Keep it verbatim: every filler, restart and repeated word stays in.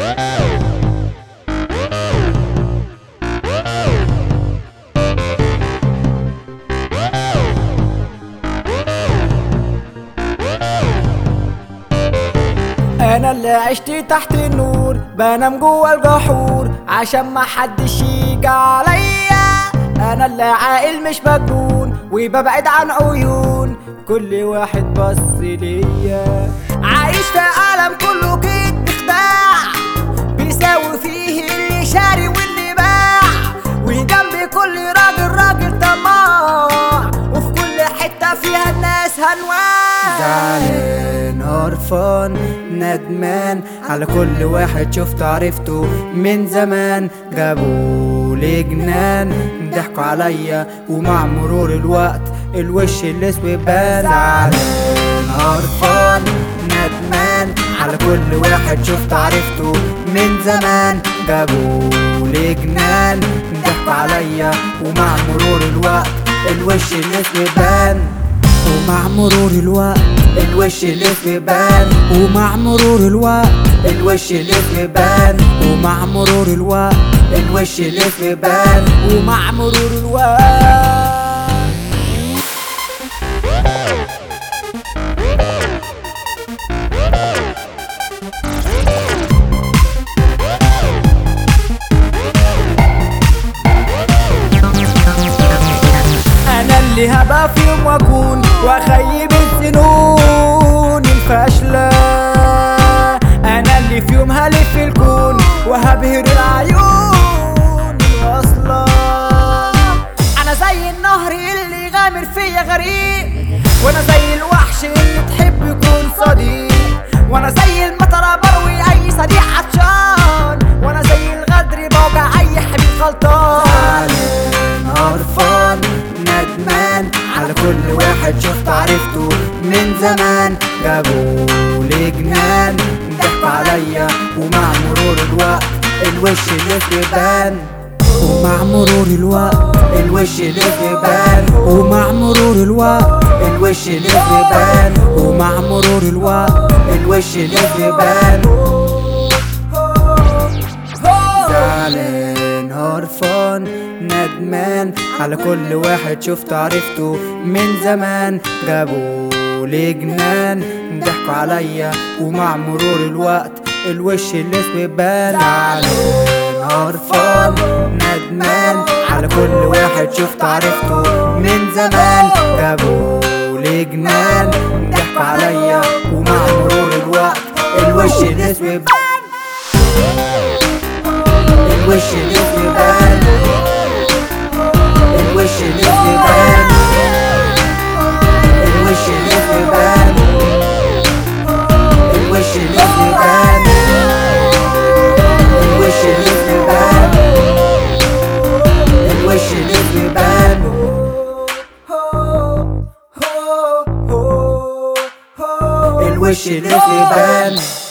انا اللي عشت تحت النور، بنام جوا الجحور عشان ما حدش يجي عليا. انا اللي عاقل مش مجنون، وببعد عن عيون كل واحد بص ليا. عايش في عالم كله كدب خداع، بيساوي فيه اللي شاري واللي باع، وجنبي كل راجل راجل طماع، وفي كل حتة فيها الناس هنوان. زعلان قرفان ندمان على كل واحد شفته عرفته من زمان، جابولي جنان ضحكوا عليا ومع مرور الوقت الوش الاسود بان. زعلان قرفان ندمان على كل واحد شفته عرفته من زمان، جابولي جنان ضحكوا عليا ومع مرور الوقت الوش الاسود بان. ومع مرور الوقت الوش الاسود بان، ومع مرور الوقت الوش الاسود بان، ومع مرور الوقت الوش الاسود بان، ومع مرور الوقت. انا اللي هبقى في يوم واكون واخيب السنون الفاشلة، انا اللي في يوم هلف الكون وهبهر العيون الواصلة. انا زي النهر اللي غامر فيا غريق، وانا زي الوحش اللي تحب يكون صديق، وانا زي المطره بروي اي صديق عطشان، وانا زي الغدر بوجع اي حبيب غلطان. زعلان قرفان ندمان على كل واحد شفته عرفته من زمان، جابولي جنان ضحكوا عليا ومع مرور الوقت الوش الاسود بان. ومع مرور الوقت الوش الاسود بان، ومع مرور الوقت الوش الاسود بان، ومع مرور الوقت الوش الاسود بان. زعلان قرفان ندمان على كل واحد شفته عرفته من زمان، جابولي جنان ضحكوا عليا ومع مرور الوقت الوش الاسود بان. زعلان قرفان ندمان على كل واحد شفته عرفته من زمان، جابولي جنان ضحكوا عليا ومع مرور الوقت الوش الاسود بان، الوش الاسود بان، الوش الاسود بان، الوش الاسود بان، الوش الاسود بان، الوش الاسود بان، الوش الاسود بان. الوش الاسود بان.